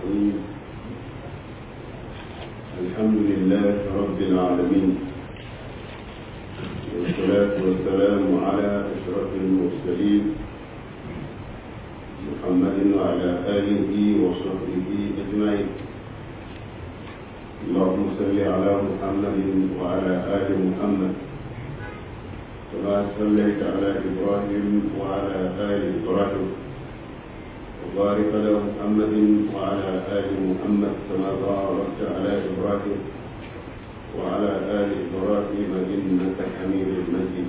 الرحيم الحمد لله رب العالمين والصلاة والسلام على أشرف المرسلين محمد وعلى آله وصحبه أجمعين. اللهم صل على محمد وعلى آل محمد كما صليت على إبراهيم وعلى آل إبراهيم وبارك على محمد وعلى آل محمد كما باركت على إبراهيم وعلى آل إبراهيم إنك حميد مجيد.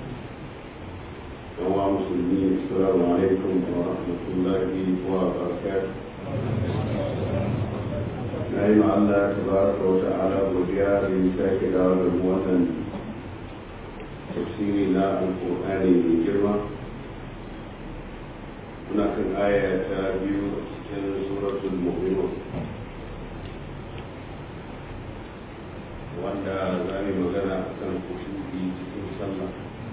يا مسلمين السلام عليكم ورحمة الله وبركاته. نعم الله تبارك وتعالى وزيارة لمساك دار الوطن تفسيرنا القرآن الكريم. هناك الآية تابيو في سورة المؤمنون وأن ذلك مغنى أكثر خشوعي في صلى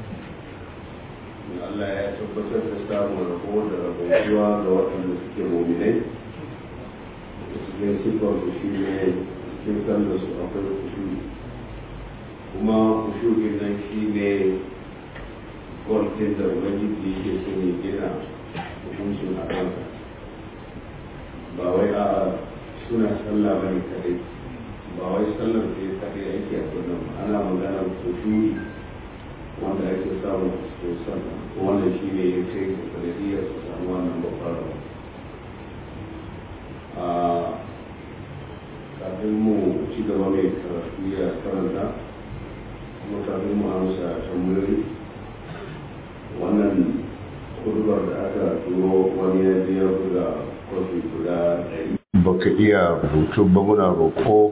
من الله يتبت الإسلام والرقود والرقوة لوطن المسكي المؤمنين وسكين سفر خشوعي سكين صلى سؤال خشوعي وما خشوعي ننشيني قول كنت وجدي يسيني كنا hukuncin a kansa ba wai a suna sallah bane kadai, ba wai sallar da kadai ake a kullum, ana magana kusuri wanda ake samu a cikin sallah, wannan shi ne ya kai da sanadiyar su samu wannan babbar a kafin mu ci gaba mai karatu ya karanta kuma kafin mu amsa tambayoyi wannan kurbar da aka turo wani ya biya guda kofi guda ɗari. Baka iya rubutu ba, muna roƙo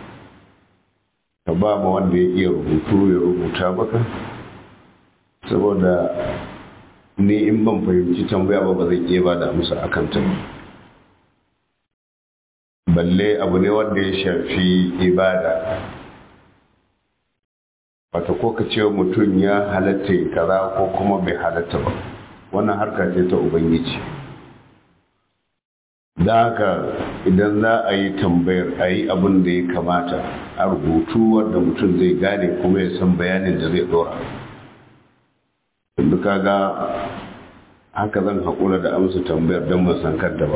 ka ba ma wanda ya iya rubutu ya rubuta maka, saboda ni in ban fahimci tambaya ba zai iya ba da amsa akan ta. Balle abu ne wanda ya shafi ibada, wata ko ka ce mutum ya halatta kaza ko kuma bai halatta ba, wannan harka ce ta ubangiji. Da haka idan za a yi tambayar a yi abin da ya kamata a rubutu wanda mutum zai gane kuma ya san bayanin da zai dora. Duka ga haka zan haƙura da amsa tambayar don ban san kanta ba,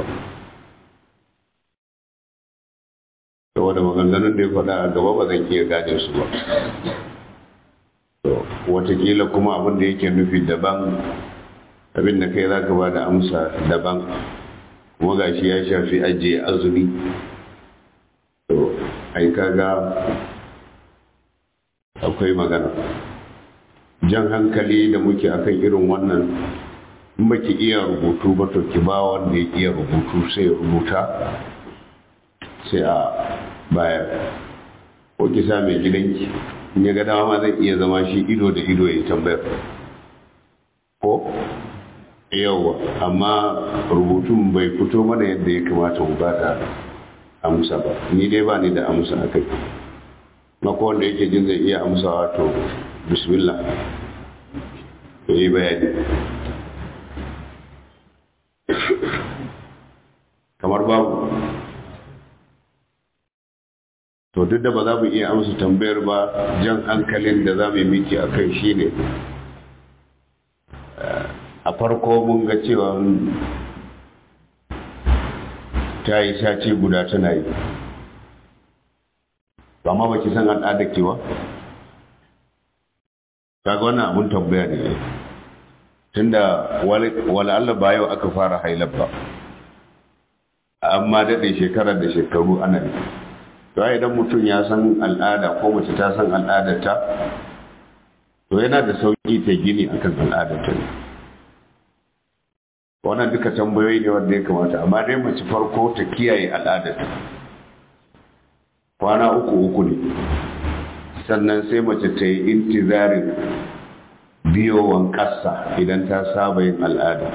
saboda maganganun da ya faɗa a gaba ba zan iya gane su ba. Watakila kuma abin da yake nufi daban, abin da kai za ka ba da amsa daban, kuma ga shi ya shafi ajiye azumi. To ai kaga akwai magana jan hankali da muke akan irin wannan. In baki iya rubutu ba to ki ba wanda ya iya rubutu sai ya rubuta sai a bayar, ko ki sa mai gidanki in ya ga dama zai iya zama shi ido da ido ya tambayar ko yawa, amma rubutun bai fito mana yadda ya kamata mu ba da amsa ba. Ni dai ba ni da amsa a kai, mako wanda yake jin zai iya amsa wato bismillah ya yi bayani. Kamar babu to duk da ba za mu iya amsa tambayar ba, jan hankalin da za mu yi miki a kai shi ne a farko mun ga cewa ta yi sati guda tana yi, ba ma baki san al'adar kewa. Kaga wannan abun tambaya ne, tunda wala Allah ba yau aka fara hailar ba, amma daɗe shekarar da shekaru ana yi. To idan mutum ya san al'ada ko mace ta san al'adarta, to yana da sauƙi ta gini akan al'adarta ne. Wannan duka tambayoyi ne wanda ya kamata, amma dai mace farko ta kiyaye al'adarta. Kwana uku ne, sannan sai mace ta yi intizarin biyowan ƙasa idan ta saba yin al'ada.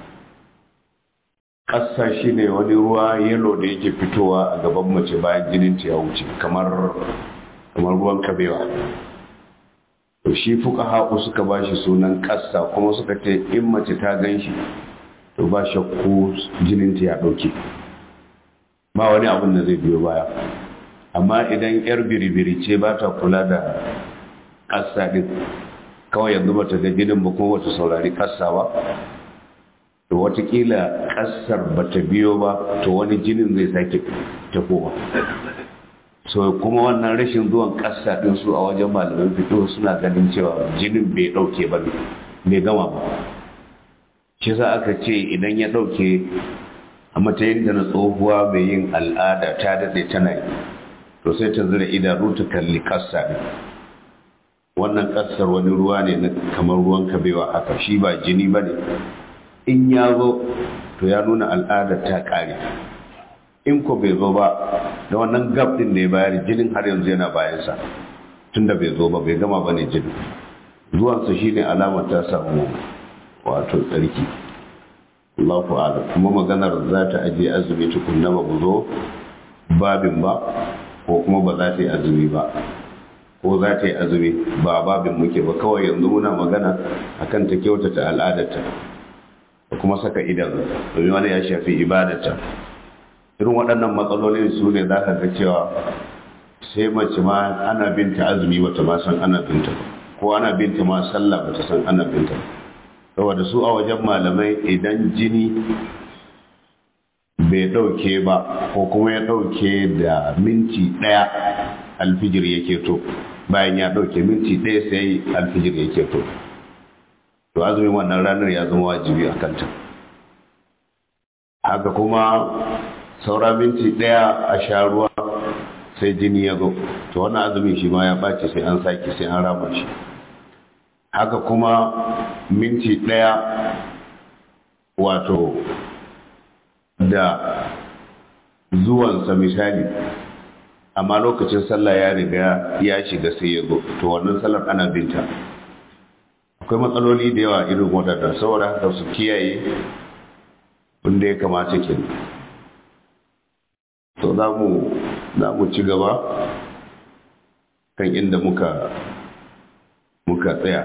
Ƙasa shi ne wani ruwa yalo da yake fitowa a gaban mace bayan jinin ta ya wuce, kamar ruwan kabewa. To shi fuqaha suka ba shi sunan ƙasa, kuma suka ce in mace ta gan shi to ba shakku jininta ya ɗauke. ba wani abin da zai biyo baya. Amma idan yar biribiri ce ba ta kula da ƙasa ɗin, kawai yanzu ba ta ga jinin ba kuma wata saurari ƙasa ba, to watakila ƙasar ba ta biyo ba, to wani jinin zai sake tafowa. So kuma wannan rashin zuwan ƙasa ɗin su a wajen malaman fito suna ganin cewa jinin bai ɗauke ba, bai gama ba. Shi za aka ce idan ya ɗauke a matsayin da na tsohuwa mai yin al'ada ta daɗe tana yi, to sai ta zira idanu ta kalli ƙasa ne. Wannan ƙasar wani ruwa ne na kamar ruwan kabewa haka, shi ba jini ba ne. In ya zo to ya nuna al'adar ta ƙare, in ko bai zo ba da wannan gab ɗin da ya bayar jinin har yanzu yana bayansa, tun da bai zo ba bai gama ba ne jini. Zuwansa shi ne alamar ta samu wato tsarki. Allahu a'lam. Kuma maganar za ta ajiye azumi tukunna ba mu zo babin ba, ko kuma ba za ta yi azumi ba, ko za ta yi azumi ba babin muke ba, kawai yanzu muna magana akan ta kyautata al'adarta da kuma saka idan, domin wani ya shafi ibadarta. Irin waɗannan matsalolin su ne za ka ga cewa sai mace ma ana binta azumi bata ma san ana binta ba, ko ana binta ma sallah bata san ana binta ba. Saboda su a wajen malamai idan jini bai ɗauke ba, ko kuma ya ɗauke da minti ɗaya alfijir yake to, bayan ya ɗauke minti ɗaya sai alfijir yake to azumin wannan ranar ya zama wajibi a kanta. Haka kuma saura minti ɗaya a sha ruwa sai jini ya zo, to wannan azumin shi ma ya ɓace, sai an sake, sai an rama shi. Haka kuma minti ɗaya wato da zuwansa misali, amma lokacin sallah ya riga ya shiga sai ya zo, to wannan sallar ana binta. Akwai matsaloli da yawa irin waɗanda, saboda haka su kiyaye wanda ya kamata ke. To za mu ci gaba kan inda muka tsaya.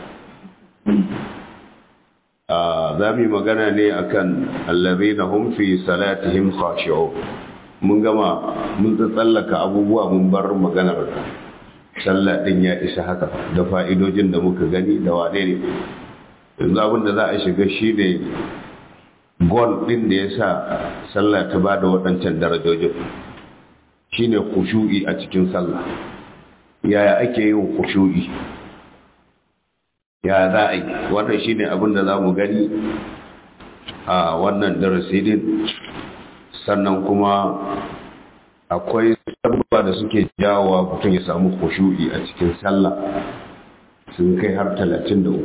Za mu yi magana ne akan allazina hum fi salatihim khashi'un. Mun tsallaka abubuwa, mun bar maganar sallah din ya isa haka, da fa'idojin da muka gani da wane ne. Yanzu abin da za a shiga shi ne gol din da ya sa sallah ta ba da waɗancan darajojin, shi ne khushu'i a cikin sallah. Yaya ake yin khushu'i? Ya za a yi? Wannan shi ne abin da za mu gani a wannan darasi din. Sannan kuma akwai sabba da suke jawowa mutum ya samu khushu'i a cikin sallah, sun kai har 33.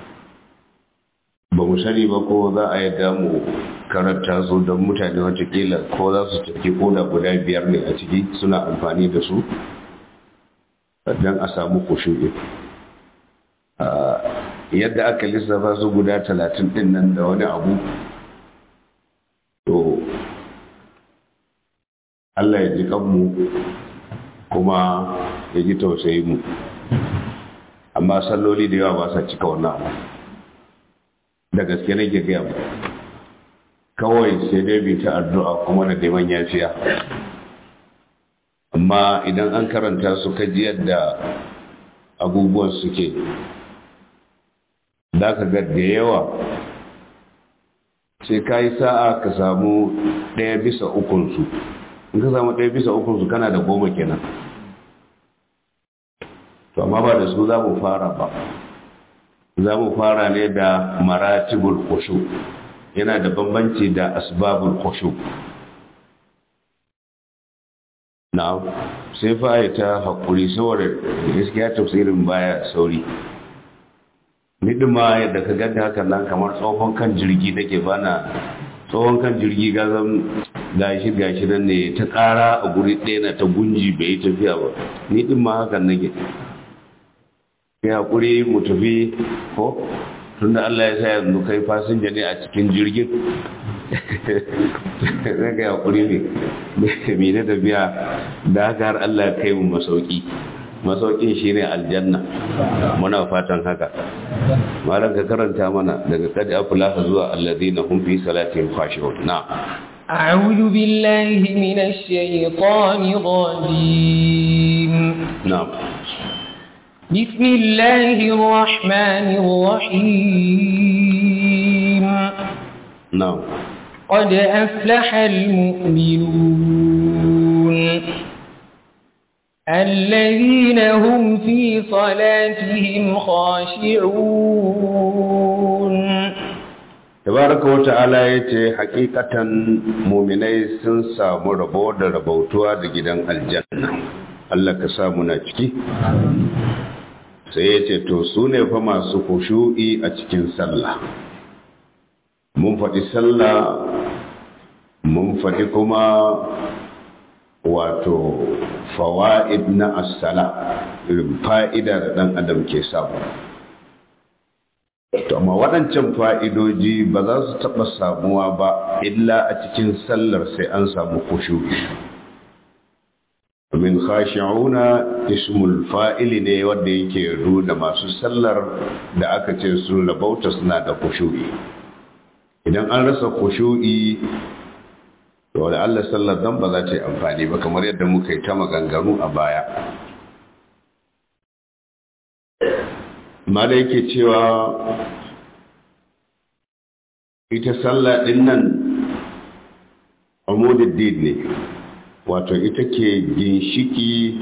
Ba mu sani ba ko za a yadda mu karanta su don mutane watakila ko za su tafi ko da guda 5 ne a ciki suna amfani da su don a samu khushu'i. Yadda aka lissafa su guda 30 din nan da wani abu, to Allah ya ji kanmu kuma ya ji tausayin mu, amma salloli da yawa ba sa cika wannan abu. Da gaske nake gaya mu, kawai sai dai bi ta addu'a kuma da neman yafiya. Amma idan an karanta su kaji yadda abubuwan suke, za ka ga da yawa sai ka yi sa'a ka samu 1/3 su. In ka samu 1/3 su kana da 10 kenan. To amma ba da su za mu fara ba. Za mu fara ne da maratibul khushu, yana da bambanci da asbabul khushu. Na'am, sai fa ta hakuri saboda gaskiya tafsirin baya sauri. Nidima yadda ka ganta hakan nan kamar tsohon kan jirgi nake bana, tsohon kan jirgi gazan gashi nan ne ta ƙara a guri ɗaya na ta gunji bai yi tafiya ba. Ni ɗin ma hakan nake. Ya haƙuri mu tafi ko tunda Allah ya sa yanzu kai fasinja ne a cikin jirgin. Zai ga haƙuri ne na tafiya da haka har Allah ya kai mu masauki. Masaukin shi ne aljanna, muna fatan haka. Malam ka karanta mana daga kad aflaha zuwa alladhina hum fi salatihim khashi'un. Na أعوذ بالله من الشيطان الرجيم. نعم. بسم الله الرحمن الرحيم. نعم. قد أفلح المؤمنون الذين هم في صلاتهم خاشعون. tabaraka wa ta'ala yace hakikatan mu'minai sun samu rabo da rabautuwa da gidan aljanna. Allah ka samu na ciki. Sai yace to su ne fa masu khushu'i a cikin sallah. Mun faɗi sallah, mun faɗi kuma wato fawaid na as-sala, fa'ida da dan adam ke samu. To amma waɗancan fa'idoji ba za su taɓa samuwa ba illa a cikin sallar sai an samu khushu'i. Min khashi'una ismul fa'ili ne wanda yake nuna masu sallar da aka ce sun rabauta suna da khushu'i. Idan an rasa khushu'i to da Allah sallar dan ba za ta yi amfani ba, kamar yadda muka yi ta maganganu a baya. Mala yake cewa ita sallah din nan umududdin ne, wato ita ke ginshiki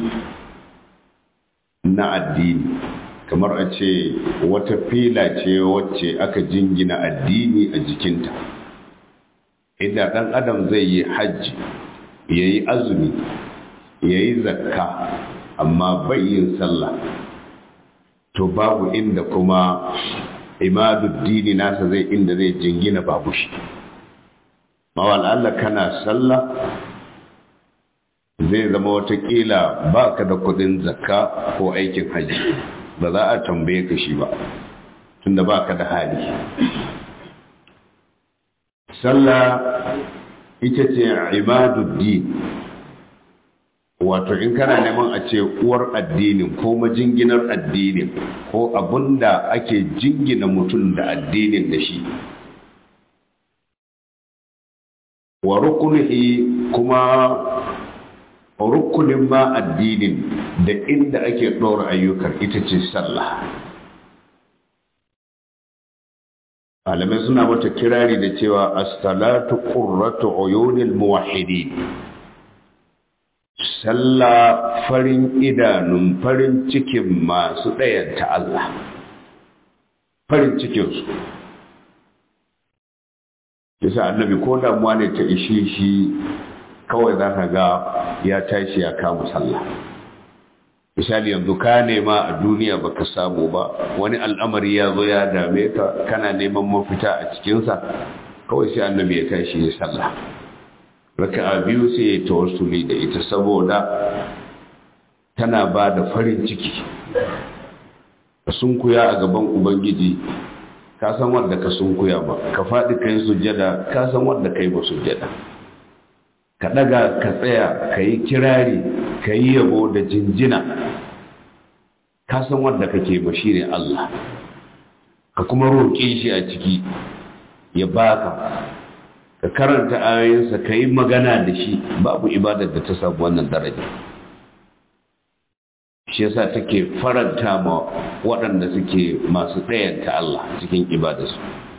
na addini, kamar a ce wata fila ce wacce aka jingina addini a jikinta. Inda ɗan adam zai yi hajji, ya yi azumi, ya yi zakka, amma bai yin sallah, to babu inda kuma imaduddini nasa zai inda zai jingina babu shi. Mawal Allah kana sallah zai zama watakila ba ka da kudin zakka ko aikin haji, ba za a tambaye ka shi ba tunda ba ka da hali. Sallah ita ce imaduddin, wato in kana neman a ce uwar addinin ko majinginar addinin ko abunda ake jingina mutum da addinin da shi, wa rukunihi kuma rukunin ma addinin da inda ake ɗora ayyukan ita ce sallah. Malamai suna mata kirari da cewa as-salatu qurratu uyunil muwahhidin. Sallah farin idanun farin cikin masu ɗayanta Allah, farin cikinsu. Yasa annabi ko damuwa ne ta ishe shi kawai za ka ga ya tashi ya kama sallah. Misali yanzu ka nema a duniya baka samu ba, wani al'amari ya zo ya dame ka, kana neman mafita a cikinsa, kawai sai annabi ya tashi ya sallah. Raka'a biyu sai ya tawassuli da ita saboda tana ba da farin ciki. Ka sunkuya a gaban Ubangiji, ka san wanda ka sunkuya ba, ka faɗi kai sujjada, ka san wanda kai ba sujjada. Ka ɗaga ka tsaya, ka yi kirari, ka yi yabo da jinjina, ka san wanda kake ba shi ne Allah. Ka kuma roƙe shi a ciki ya baka. Ka karanta ayoyinsa, ka yi magana da shi, babu ibadar da ta samu wannan daraja. Shi yasa take faranta ma waɗanda suke masu ɗayanta Allah cikin ibadarsu.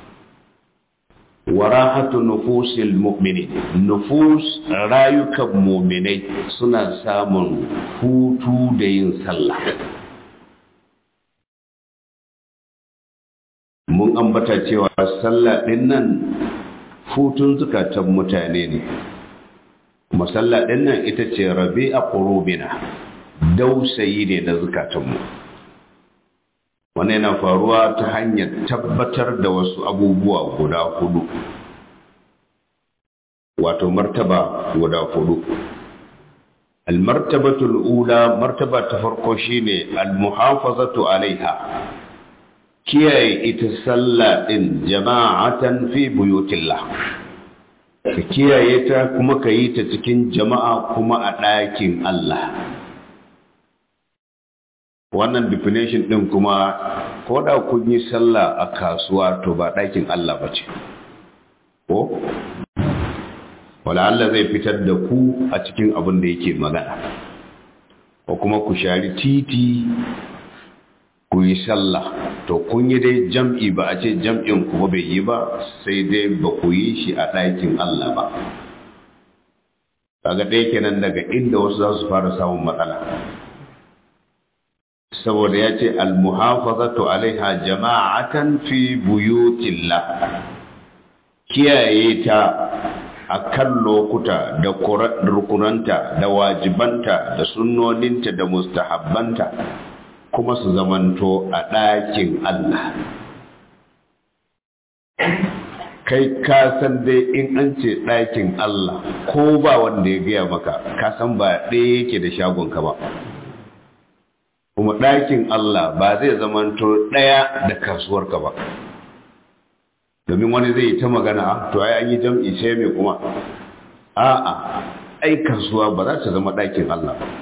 Warahatu nufusil mu'minin, nufus rayukan mu'minai suna samun hutu da yin sallah. Mun ambata cewa sallah ɗin nan hutun zukatan mutane ne. Masalla ɗin nan ita ce rabi'a qulubina, dausayi ne na zukatanmu. Wannan yana faruwa ta hanyar tabbatar da wasu abubuwa guda hudu, wato martaba guda hudu. Al-martabatul ula, martaba ta farko shine al-muhafazatu alaiha, kiyaye ita sallah din jama'atan fi buyutillah, ka kiyaye ta kuma ka yi ta cikin jama'a kuma a ɗakin Allah. Wannan definition din kuma ko da kun yi sallah a kasuwa to ba ɗakin Allah ba ce, ko wala Allah zai fitar da ku a cikin abin da yake magana, ko kuma ku shari titi ku yi sallah. To kun yi dai jam'i, ba a ce jam'in ku ba bai yi ba, sai dai ba ku yi shi a ɗakin Allah ba. Kaga ɗaya kenan daga inda wasu za su fara samun matsala, saboda ya ce al-muhafazatu alaiha jama'atan fi buyutillah, kiyaye ta a kan lokuta da rukunanta da wajibanta da sunnoninta da mustahabbanta kuma su zamanto a ɗakin Allah. Kai ka san dai in an ce ɗakin Allah, ko ba wanda ya gaya maka, ka san ba ɗaya yake da shagonka ba. Kuma ɗakin Allah ba zai zamanto ɗaya da kasuwarka ba. Domin wani zai yi ta magana, to ai an yi jam'i sai mai kuma. A'a, ai kasuwa ba za ta zama ɗakin Allah ba.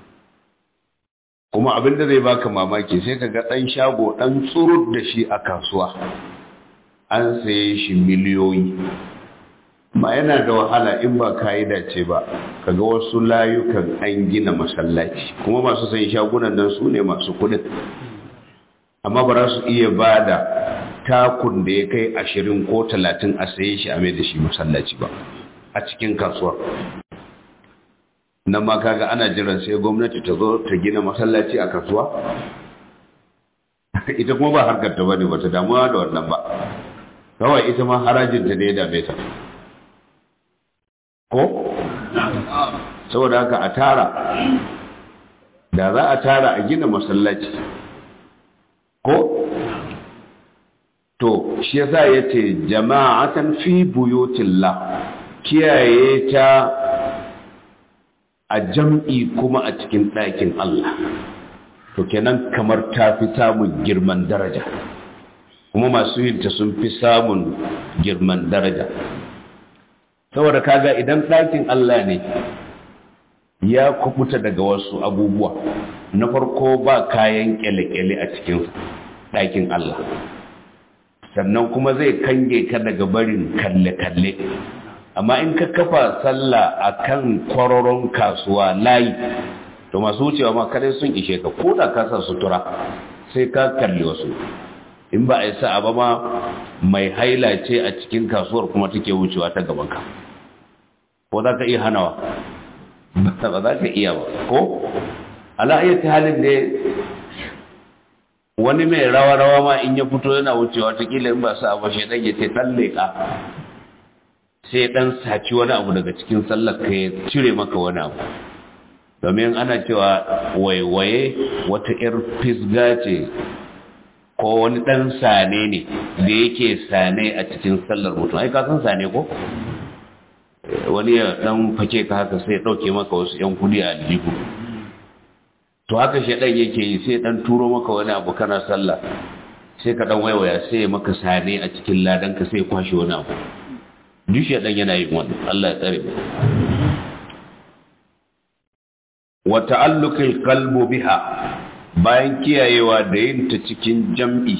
Kuma abin da zai baka mamaki sai ka ga ɗan shago ɗan tsurut da shi a kasuwa. An saye shi miliyoyi. Ma yana da wahala in ba ka'ida ce ba, kaga wasu layukan an gina masallaci, kuma masu sayi shagunan nan su ne masu kudin, amma ba za su iya ba da takun da ya kai 20 ko 30 a saye shi a mai da shi masallaci ba a cikin kasuwar. Nan ma kaga ana jiran sai gwamnati ta zo ta gina masallaci a kasuwa, ita kuma ba harkar ta bane, ba ta damuwa da wannan ba, kawai ita ma harajinta ne ya dame ta. Ko? Saboda haka a tara, da za a tara a gina masallaci, ko? To, shi yasa ya ce jama'atan fi buyutillah, kiyaye ta a jam'i kuma a cikin ɗakin Allah. To kenan kamar ta fi samun girman daraja, kuma masu yinta sun fi samun girman daraja. Saboda kaga idan ɗakin Allah ne ya kubuta daga wasu abubuwa, na farko ba kayan kyale-kyale a cikin ɗakin Allah, sannan kuma zai kange ka daga barin kalle-kalle. Amma in ka kafa sallah a kan kwararon kasuwa layi, to masu wucewa ma kadai sun ishe ka, ko da ka sa sutura sai ka kalli wasu. In ba a yi sa'a ba ma mai haila ce a cikin kasuwar kuma take wucewa ta gabanka, ko za ka iya hanawa? Ba za ka iya ba, ko? Ala'ayyar halin da wani mai rawa-rawa ma in ya fito yana wucewa ta kila in ba sa'a ba shaidan ya ce ɗan leƙa, sai ɗan saci wani abu daga cikin sallar ka ya cire maka wani abu. Domin ana cewa waiwaye wata 'yar fisga ce ko wani ɗan sane ne da yake sane a cikin sallar mutum. Ai ka san sane ko? Wani ya ɗan fake ka haka sai ɗauke maka wasu 'yan kudi a aljihu. To haka shi ɗan yake yi, sai ɗan turo maka wani abu kana sallah, sai ka ɗan waiwaya sai ya maka sane a cikin ladanka sai ya kwashe wani abu. Duk shi ɗan yana yin wannan, Allah ya tsare mu. Wa ta'alluqil qalbu biha, bayan kiyayewa da yin ta cikin jam'i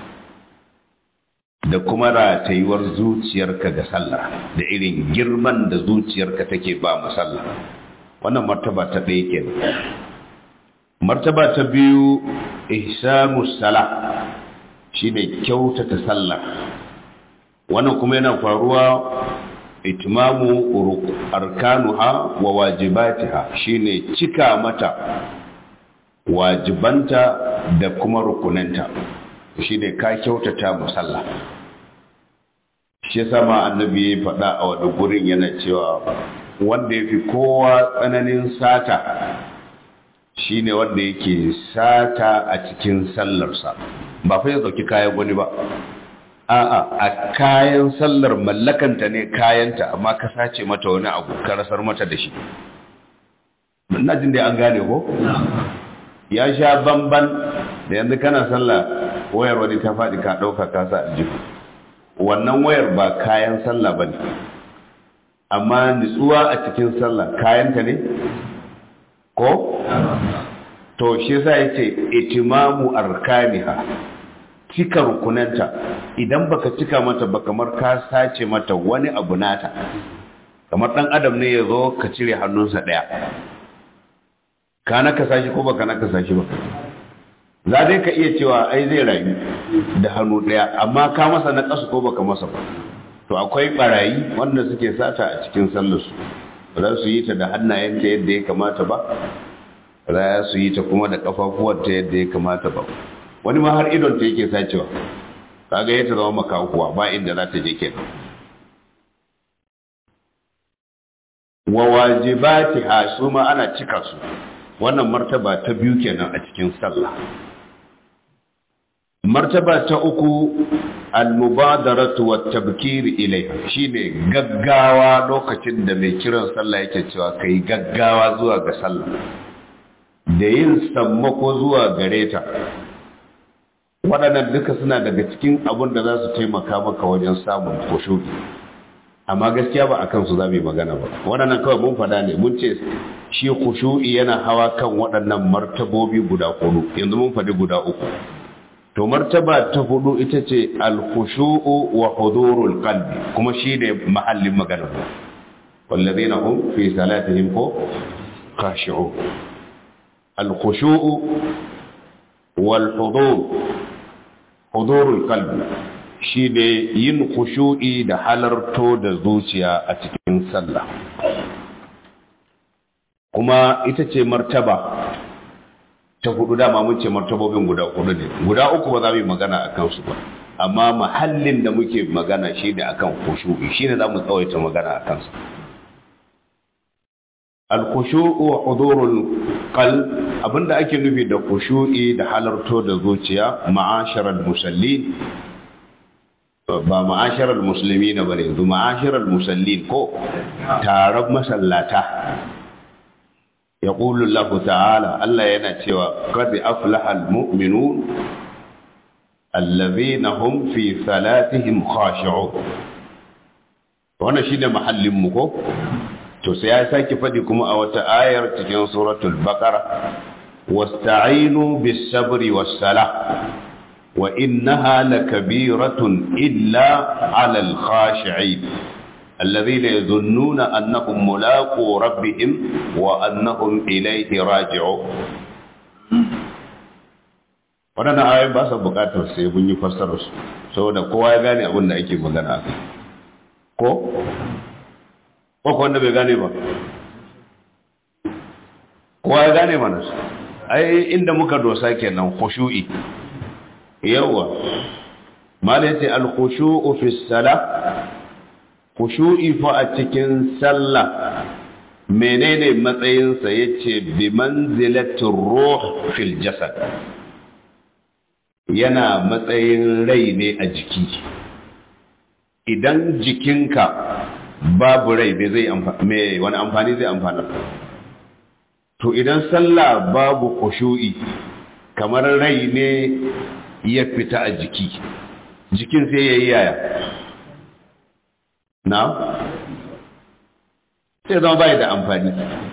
da kuma ratayuwar zuciyarka ga sallah da irin girman da zuciyarka take ba mu sallah. Wannan martaba ta ɗaya kenan. Martaba ta biyu, ihsamus salah, shine kyautata sallah. Wannan kuma yana faruwa itmamu arkanuha wa wajibatiha, shine cika mata wajibanta da kuma rukunanta, shine ka kyautata musalla. Shi yasa ma annabi ya faɗa a wani gurin yana cewa wanda yafi kowa tsananin sata shine wanda yake sata a cikin sallarsa, ba fa ya dauki kayan wani ba, a'a a kayan sallar mallakanta ne, kayanta, amma ka sace mata wani abu ka rasar mata da shi. Ina jin dai an gane ko? Ya sha bamban da yanzu kana sallah wayar wani ta faɗi ka ɗauka ka sa aljihu. Wannan wayar ba kayan sallah ba ne, amma nutsuwa a cikin sallah kayanta ne ko? To shi yasa yace itimamu arkaniha, cika rukunanta. Idan baka cika mata ba kamar ka sace mata wani abu nata. kamar ɗan adam ne ya zo ka cire hannunsa ɗaya, ka nakasa shi ko ba ka nakasa shi ba, za dai ka iya cewa ai zai rayu da hannu ɗaya, amma ka masa na ƙasa ko baka masa ba. To akwai ɓarayi wanda suke sata a cikin sallarsu, ba za su yi ta da hannayenta yadda ya kamata ba, ba za su yi ta kuma da ƙafafuwanta yadda ya kamata ba. Wani ma har idonta yake sacewa, kaga ya ta zama makakuwa ba inda za ta je kenan. Wa wajibatiha su ma ana cika su, wannan martaba ta biyu kenan a cikin sallah. Martaba ta uku al-mubadaratu wat-tabkir ilayha, shine gaggawa lokacin da mai kiran sallah yake cewa kai gaggawa zuwa ga sallah da yin sammako zuwa gare ta. Waɗannan duka suna daga cikin abin da za su taimaka maka wajen samun khushu'i, amma gaskiya ba akan su za mu yi magana ba. Waɗannan kawai mun faɗa ne, mun ce shi khushu'i yana hawa kan waɗannan martabobi guda hudu, yanzu mun faɗi guda uku. To martaba ta hudu ita ce al-khushu'u wa hudurul qalbi, kuma shi ne mahallin magana. Wallazina hum fi salatihim khashi'un. Al-khushu'u wal hudurul qalbi shi ne yin khushu'i da halarto da zuciya a cikin sallah. Kuma ita ce martaba ta hudu, dama mun ce martabobin guda hudu ne, guda uku ba za mu yi magana a kansu ba, amma mahallin da muke magana shi ne akan khushu'i, shi ne za mu tsawaita magana a kansu. Al-khushu'u wa hudurul qalb, abinda ake nufi da khushu'i da halarto da zuciya, ma'asharal musallin, ba ma'asharal muslimina bane, yanzu ma'asharal musallin ko taron masallata. يقول الله تعالى الله ينتوى قد أفلح المؤمنون الذين هم في صلاتهم خاشعون. وانا شيء محل مكو تسياسا كفدكم أو تآير تكين سورة البقرة واستعينوا بالصبر والصلاة وإنها لكبيرة إلا على الخاشعين الذين يظنون أنهم ملاقو ربهم وأنهم إليه راجعون. waɗannan ayoyin ba su buƙatar sai mun yi fassarar su, saboda kowa ya gane abin da ake magana a kai. Ko wanda bai gane ba, kowa ya gane mana su. Ai inda muka dosa kenan khushu'i. Yawa mala yace al-khushu'u fi salah, khushu'i fa a cikin sallah menene matsayinsa? Yace bi manzilatir ruh fil jasad, yana matsayin rai ne a jiki. Idan jikinka babu rai bai zai amfani, wani amfani zai amfana? To idan sallah babu khushu'i, kamar rai ne ya fita a jiki, jikin sai yayi yaya? Na? Sai zama bai da amfani.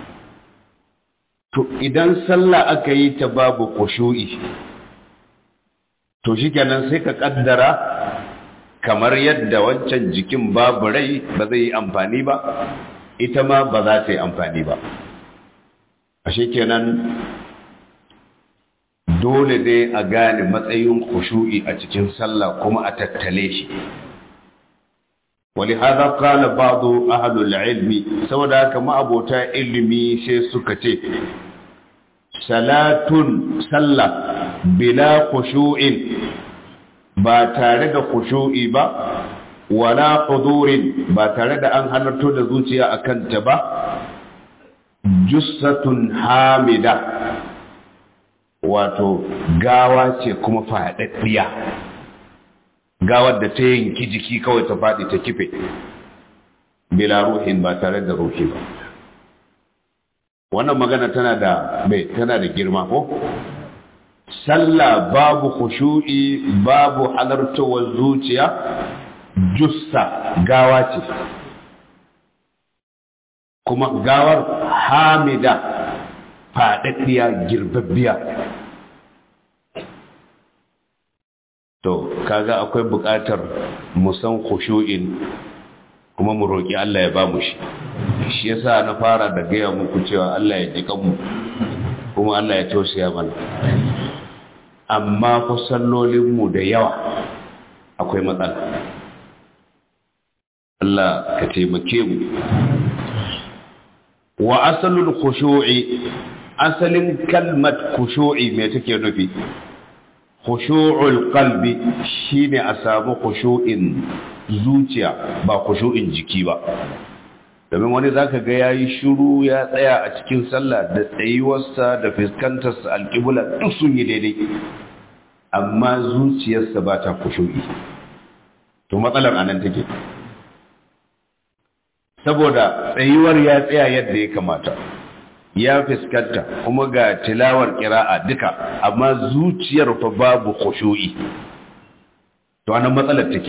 To idan sallah aka yi ta babu khushu'i, to shikenan sai ka kaddara kamar yadda wancan jikin babu rai ba zai yi amfani ba, ita ma ba za ta yi amfani ba. Ashe kenan dole dai a gane matsayin khushu'i a cikin sallah kuma a tattale shi. ولهذا قال بعض أهل العلم سودا كما أبوتا علمي سيسكتي صلاة صلى بلا خشوع باتارد خشوع با ولا حضور باتارد أن هنرتو دزوتيا أكنت با جثة حامدة واتو غاوة كما فادتيا gawar da ta yanki jiki kawai ta faɗi ta kife bila ruhin, ba tare da ruhi ba. Wannan magana tana da girma ko? Sallah babu khushu'i, babu halartowar zuciya, jussa gawa ce, kuma gawar hamida, faɗaɗɗiya, girbabbiya. To kaga akwai buƙatar musan khushu'in kuma mu roƙi Allah ya ba mu shi. Shi yasa na fara da gaya muku cewa Allah ya ji kanmu kuma Allah ya tausaya mana. Amma fa sallolinmu da yawa akwai matsala. Allah ka taimake mu. Wa asalul khushu'i, asalin kalmat khushu'i me take nufi? Khushu'ul qalbi shine a samu khushu'in zuciya ba khushu'in jiki ba. Domin wani zaka ga yayi shiru ya tsaya a cikin sallah da tsayuwarsa da fuskantarsa alqibla duk sun yi daidai, amma zuciyarsa ba ta khushu'i. To matsalar anan take. Saboda tsayuwar ya tsaya yadda ya kamata, ya fuskanta kuma ga tilawar qira'a duka, amma zuciyar fa babu khushu'i. To anan matsalar take.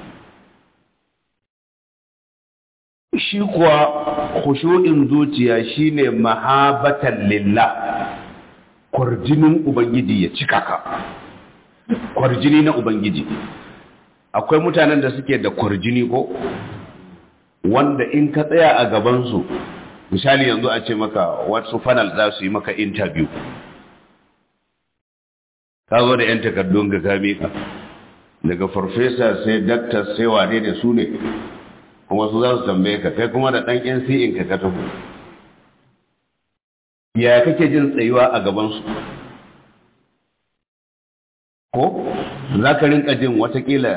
Shi kuwa khushu'in zuciya shine mahabatan lillah, kwarjinin ubangiji ya cika ka, kwarjini na ubangiji. Akwai mutanen da suke da kwarjini ko wanda in ka tsaya a gabansu, misali yanzu a ce maka wasu fanal za su yi maka interview, ka zo da 'yan takardun ga kame ka, daga farfesa sai daktar sai wane da su ne, kuma su za su tambaye ka, kai kuma da ɗan NC'in ka tafi. Ya kake jin tsayuwa a gabansu? Ko za ka rinka jin watakila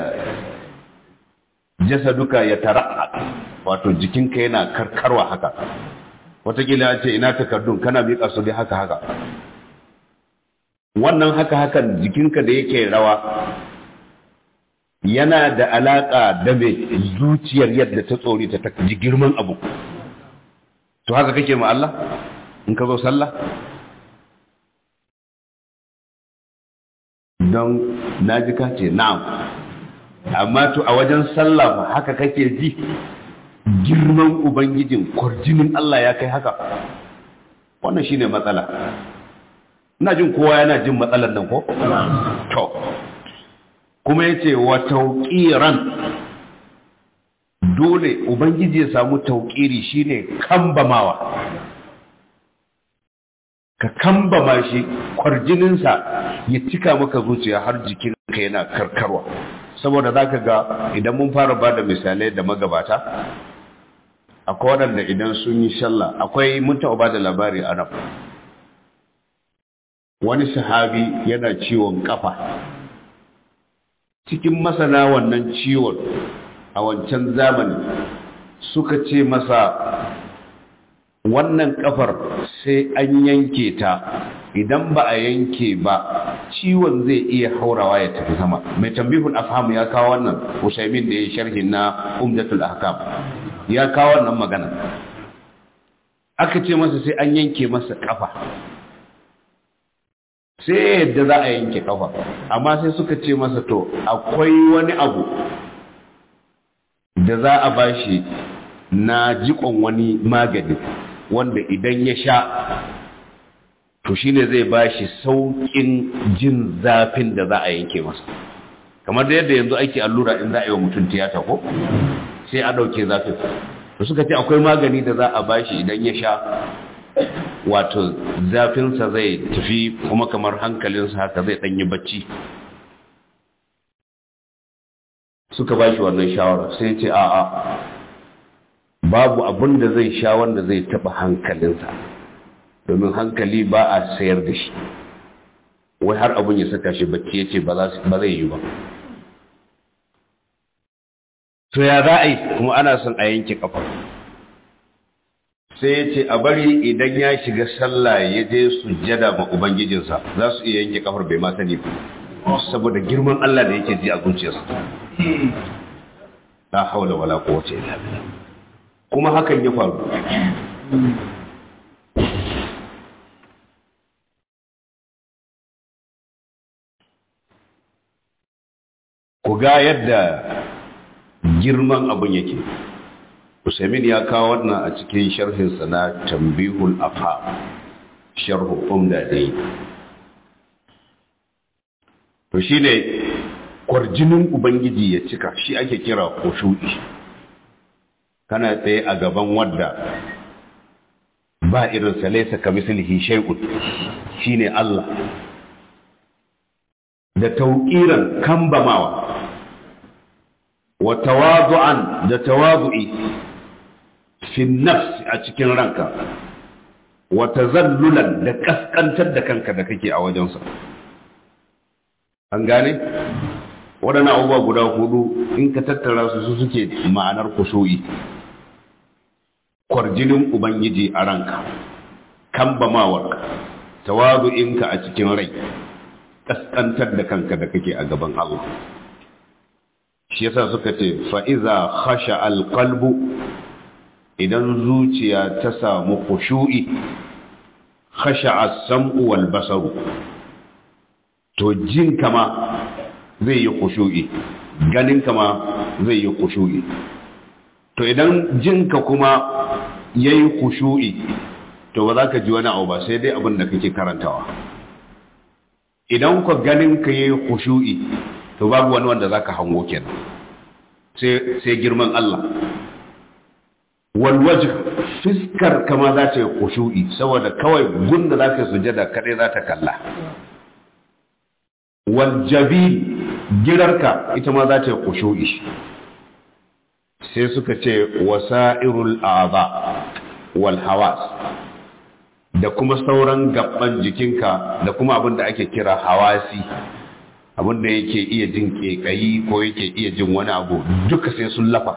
jasaduka ya tara, wato jikinka yana karkarwa haka, watakila ya ce ina takardun, kana miƙa su dai haka haka. Wannan haka hakan jikinka da yake rawa yana da alaƙa da mai zuciyar yadda ta tsori ta ji girman abu. To haka kake ma Allah in ka zo sallah? Don na ji ka ce na'am, amma to a wajen sallah haka kake ji girman ubangijin, kwarjinin Allah ya kai haka? Wannan shine matsala. Ina jin kowa yana jin matsalar nan ko? To kuma yace wa tauqiran, dole ubangiji ya samu tauqiri shine kambamawa, ka kambama shi, kwarjininsa ya cika maka zuciya har jikinka yana karkarwa. Saboda zaka ga idan mun fara bada misalai da magabata, akwai waɗanda idan sun yi sallah, akwai mun taɓa bada labari a nan, wani sahabi yana ciwon kafa. Cikin masana wannan ciwon a wancan zamani suka ce masa wannan kafar sai an yanke ta, idan ba a yanke ba ciwon zai iya haurawa ya tafi sama. Mai tambihul afham ya kawo wannan, Usaimin da ya sharhin na Umdatul Ahkam ya kawo wannan magana. Aka ce masa sai an yanke masa kafa, sai yadda za a yanke kafa, amma sai suka ce masa to akwai wani abu da za a bashi na jikon wani magani wanda idan ya sha to shine zai bashi saukin jin zafin da za a yanke masa, kamar da yadda yanzu ake allura in za a yi wa mutum tiyata ko sai a ɗauke zafin. To suka ce akwai magani da za a bashi idan ya sha, wato zafinsa zai tafi kuma kamar hankalinsa haka zai ɗanyi bacci. Suka ba shi wannan shawara, sai ce a'a, babu abin da zai sha wanda zai taɓa hankalinsa, domin hankali ba a sayar da shi. Wai har abin ya saka shi bacci, ya ce ba zai yi ba. To ya za a yi kuma ana son a yanke kafa. Sai ya ce a bari idan ya shiga sallah ya je sujjada ma ubangijinsa, za su iya yanke kafar bai ma sani ba, saboda girman Allah da yake ji a zuciyarsa. La haula wala quwwata illa billah. Kuma hakan ya faru. Ku ga yadda girman abun yake. Usaimin ya kawo wannan a cikin sharhinsa na Tambihul Afham, sharhu Umda dai. To shine kwarjinin ubangiji ya cika, shi ake kira khushu'i. kana tsaye a gaban wadda ba irin sa laysa kamithlihi shay'un shine Allah, da tauqiran kambamawa wa tawadu'an da tawadu'i fi nafs a cikin ranka, wa tazallulan da kaskantar da kanka da kake a wajensa. An gane waɗannan abubuwa guda hudu in ka tattara su suke ma'anar kushu'i. Kwarjinin ubangiji a ranka, kambamawarka, tawadu'inka a cikin rai, kaskantar da kanka da kake a gaban Allah. Shi yasa suka ce fa'iza khasha alqalbu, idan zuciya ta samu khushu'i, khasha as-sam'u wal basaru, to jinka ma zai yi khushu'i, ganinka ma zai yi khushu'i. To idan jinka kuma yayi khushu'i, to ba za ka ji wani abu ba sai dai abin da kake karantawa. Idan ka ganinka yayi khushu'i, to babu wani wanda zaka hango kenan sai girman Allah. Wal wajh, fiskar kama za ta yi khushu'i saboda kawai gunda zaka sujada kadai za ta kalla. Wal jabil, girarka ita ma za ta yi khushu'i. Sai suka ce wasa'irul a'za wal hawas, da kuma sauran gaban jikinka da kuma abin da ake kira hawasi, abin da yake iya jin kekayi ko yake iya jin wani abu, duka sai sun lafa.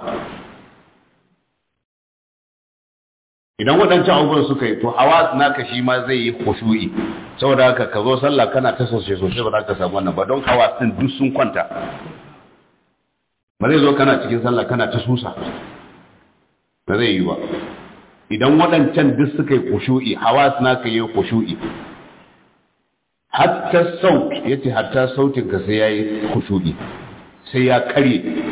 Idan waɗancan abubuwan suka yi, to hawas naka shi ma zai yi khushu'i. Saboda haka ka zo sallah kana ta sosai ba za ka samu wannan ba, don hawas din duk sun kwanta. Ba zai zo kana cikin sallah kana ta susa, ba zai yi ba. Idan waɗancan duk suka yi khushu'i, hawas naka yi khushu'i. Hatta saut, yace hatta sautin ka sai yayi khushu'i, sai ya karye.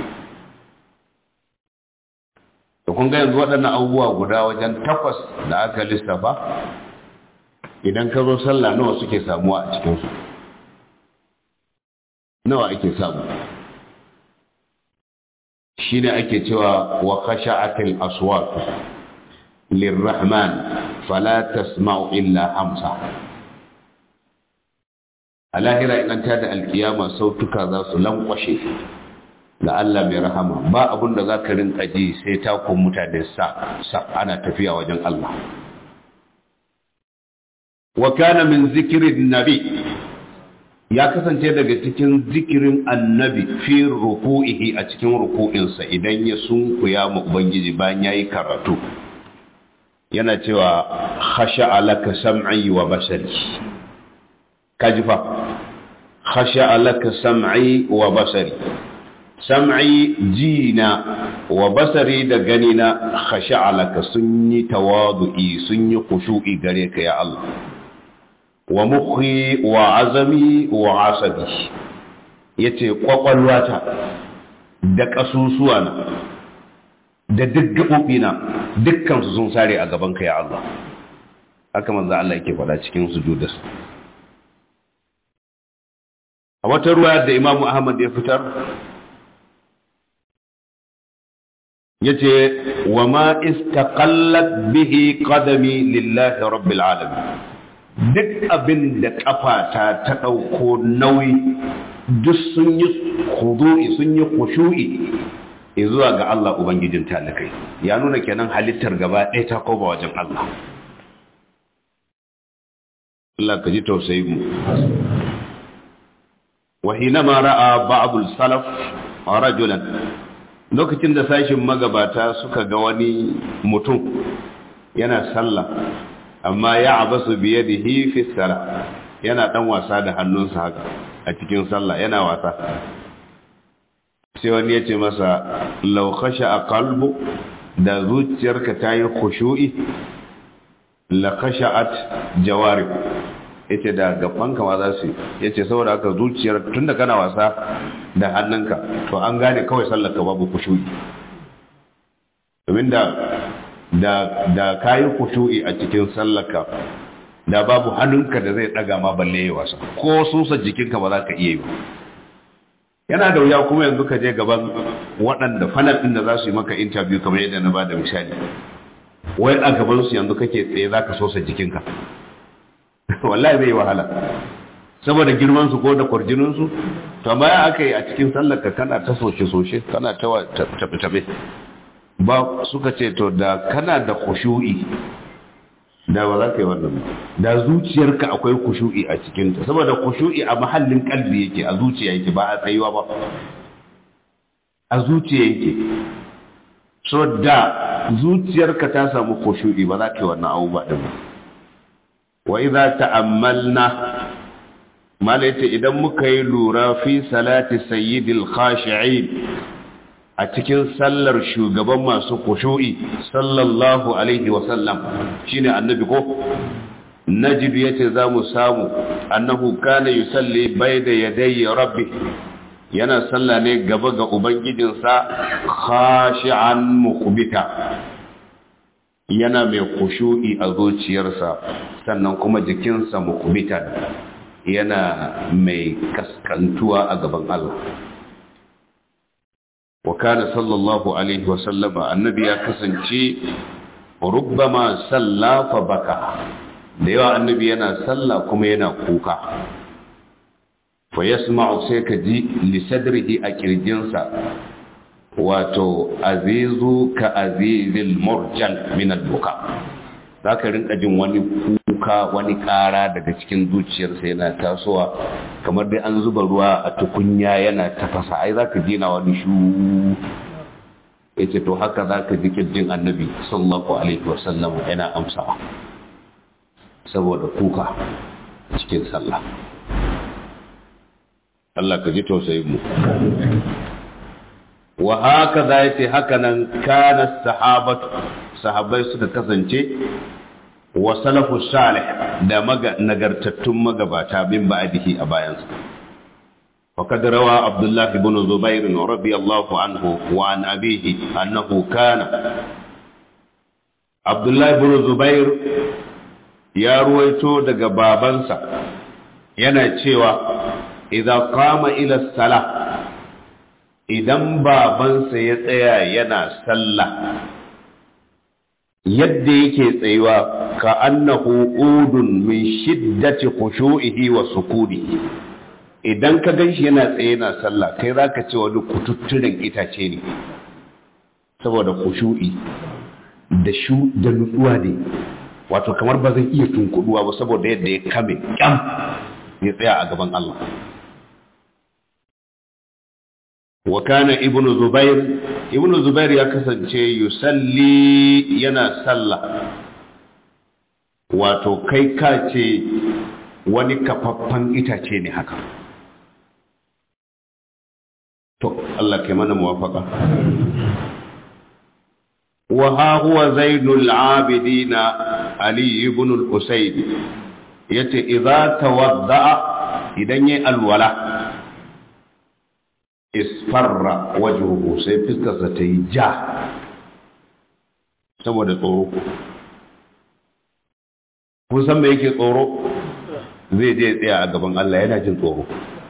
To kun ga yanzu waɗannan abubuwa guda wajen 8 da aka lissafa, idan ka zo sallah nawa suke samuwa a cikin su? Nawa ake samu? Shine ake cewa wa khasha'atil aswat lirrahman fala tasma'u illa hamsa. A lahira in ta da alkiyama sautuka za su lankwashe da Allah mai rahama, ba abin da za ka rinka ji sai takun mutane sa ana tafiya wajen Allah. Wa kana min zikirin nabi, ya kasance daga cikin zikirin annabi fi ruku'ihi, a cikin ruku'insa idan ya sunkuya ma Ubangiji bayan ya yi karatu, yana cewa khasha'a laka sam'i wa basari. Kajifa, khasha'a laka sam'i wa basari. Sam'i jina wa basari da ganina khasha'a laka, sun yi tawadu'i, sun yi khushu'i gare ka ya Allah. Wa mukhi wa azami wa asabi, yace kwakwalwata da kasusuwana da duk gabobina dukkan su sun sare a gaban ka ya Allah. Haka manzo Allah yake faɗa cikin sujudarsa. A wata ruwaya da Imam Ahmad ya fitar, yace wa ma istaqallat bihi qadami lillahi rabbil alamin, duk abin da kafata ta dauko nauyi duk sun yi khudu'i, sun yi khushu'i zuwa ga Allah ubangijin talakai. Ya nuna kenan halittar gaba ɗaya ta koba wajen Allah. Allah ka ji tausayi mu. Wa hinama ra'a ba'd al-salaf rajulan, lokacin da sashin magabata suka ga wani mutum yana sallah amma ya abasu biyadihi fi salah, yana dan wasa da hannunsa haka a cikin sallah, yana wasa. Sai wani ya ce masa law khasha'a qalbu, da zuciyarka ta yi khushu'i la khasha'at jawarib, yace da gabanka ma za su, yace saboda haka zuciyar tunda kana wasa da hannunka to an gane kawai sallar ka babu khushu'i. Domin da kayi khushu'i a cikin sallar ka, da babu hannunka da zai daga ma balle yayi wasa, ko susa jikinka ba za ka iya yi ba. yana da wuya kuma yanzu ka je gaban waɗanda fanal ɗin da za su yi maka interview kamar yadda na ba da misali, wai a gabansu yanzu kake tsaye za ka sosa jikinka. Wallahi zai yi wahala saboda girmansu ko da kwarjininsu. To amma ya aka yi a cikin sallarka kana ta soce-soce, kana ta tabe-tabe, ba suka ce to da kana da khushu'i da ba za ka yi wannan ba, da zuciyarka akwai khushu'i a cikinta, saboda khushu'i a mahallin kalbi yake, a zuciya yake, ba a tsayuwa ba, a zuciya yake. So da zuciyarka ta samu khushu'i ba za ka yi wannan abubuwa din ba. Wa idza ta'ammalna, malaita idan muka yi lura fi salati sayyidil khashi'in, a cikin sallar shugaban masu khushu'i sallallahu alaihi wa sallam, shine annabi ko, najib yace zamu samu annahu kana yusalli bayda yaday rabbi, yana salla ne gaba ga ubangijinsa khashi'an muqbita, yana mai khushu'i a zuciyarsa sannan kuma jikinsa muqbitan, yana mai kaskantuwa a gaban Allah. Wa kana sallallahu alaihi wa sallama, annabi ya kasance rubbama salla fa baka, da yawa annabi yana salla kuma yana kuka. Fa yasma'u, sai ka ji li sadrihi a kirjinsa, wato azizu ka azizil murjal min al-buka, zaka rinka jin wani kuka, wani ƙara daga cikin zuciyarsa yana tasowa, kamar dai an zuba ruwa a tukunya yana tafasa, ai zaka ji na wani shu. Yace to haka zaka ji kirjin annabi sallallahu alaihi wasallam yana amsawa saboda kuka cikin sallah. Allah ka ji tausayin mu. Wa haka za yace haka nan kana sahabatu, sahabbai suka kasance, wa salafu salih, da nagartattun magabata min ba'dihi a bayansa. Faqad rawa Abdullah ibn Zubair radiyallahu anhu wa an abihi annahu kana, Abdullah ibn Zubair ya ruwaito daga babansa yana cewa idza qama ila salah, idan babansa ya tsaya yana sallah, yadda yake tsayuwa ka annahu udun min shiddati khushu'ihi wa sukunihi, idan ka ganshi yana tsaye yana sallah kai zaka ce wani kututturen itace ne, saboda khushu'i da nutsuwa ne, wato kamar ba zai iya tunkuduwa ba saboda yadda ya kame kyam ya tsaya a gaban Allah. Wa kana ibnu zubair ya kasance yusalli, yana sallah, wato kai ka ce wani kafaffan itace ne haka. To Allah kai mana muwafaka. Wa ha huwa zainul abidina ali ibn al-usayd, yace idza tawadda, idan yayi alwala, isfarra wajhuhu, sai fiskarsa ta yi ja saboda tsoro. Kun san me yake tsoro? Zai je tsaya a gaban Allah, yana jin tsoro,